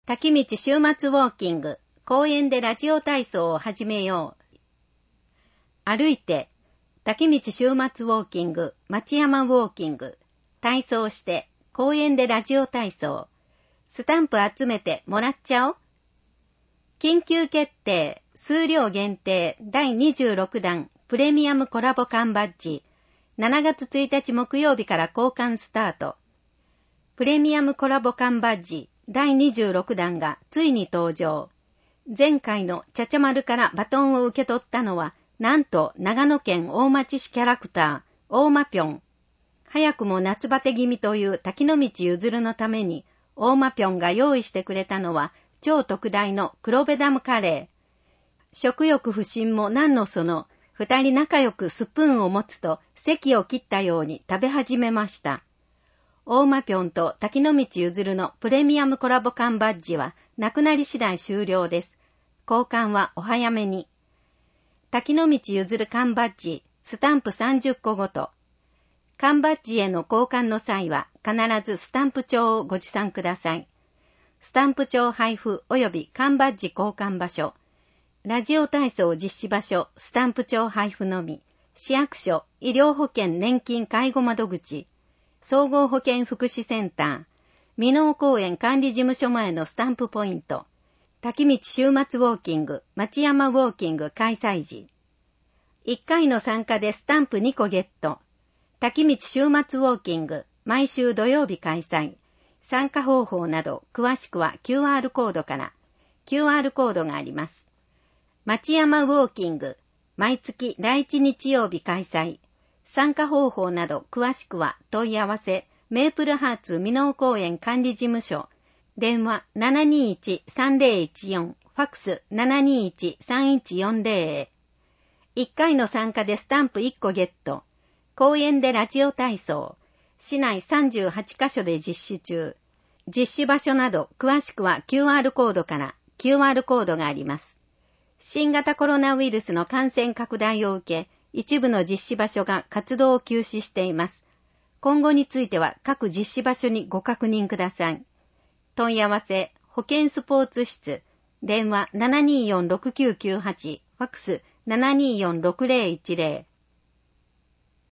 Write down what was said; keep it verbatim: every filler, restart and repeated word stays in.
滝道週末ウォーキング、公園でラジオ体操を始めよう。歩いて、滝道週末ウォーキング、町山ウォーキング、体操して、公園でラジオ体操、スタンプ集めてもらっちゃおう。緊急決定、数量限定だいにじゅうろくだんプレミアムコラボ缶バッジ、しちがつついたち木曜日から交換スタート。プレミアムコラボ缶バッジだいにじゅうろくだんがついに登場。前回のちゃちゃまるからバトンを受け取ったのは、なんと長野県大町市キャラクター、大間ぴょん。早くも夏バテ気味という滝の道ゆずるのために、大間ぴょんが用意してくれたのは、超特大の黒部ダムカレー。食欲不振も何のその、二人仲良くスプーンを持つと席を切ったように食べ始めました。大間ぴょんと滝の道ゆずるのプレミアムコラボ缶バッジはなくなり次第終了です。交換はお早めに。滝の道ゆずる缶バッジ、スタンプさんじゅっこごと。缶バッジへの交換の際は必ずスタンプ帳をご持参ください。スタンプ帳配布及び缶バッジ交換場所。ラジオ体操実施場所、スタンプ帳配布のみ。市役所、医療保険年金介護窓口。総合保健福祉センター、箕面公園管理事務所前のスタンプポイント、滝道週末ウォーキング、町山ウォーキング開催時。いっかいの参加でスタンプにこゲット。滝道週末ウォーキング、毎週土曜日開催。参加方法など詳しくは キューアール コードから。キューアール コードがあります。町山ウォーキング、毎月だいいち日曜日開催。参加方法など詳しくは問い合わせ、メープルハーツ箕面公園管理事務所、電話 ななにいちさんぜろいちよん、ファックス ななにいちさんいちよんぜろ へ。いっかいの参加でスタンプいっこゲット。公園でラジオ体操。市内さんじゅうはちカ所で実施中。実施場所など詳しくは キューアール コードから。キューアール コードがあります。新型コロナウイルスの感染拡大を受け、一部の実施場所が活動を休止しています。今後については各実施場所にご確認ください。問い合わせ、保健スポーツ室、電話 ななにーよんろくきゅうきゅうはち、ファックス ななにーよんろくぜろいちぜろ。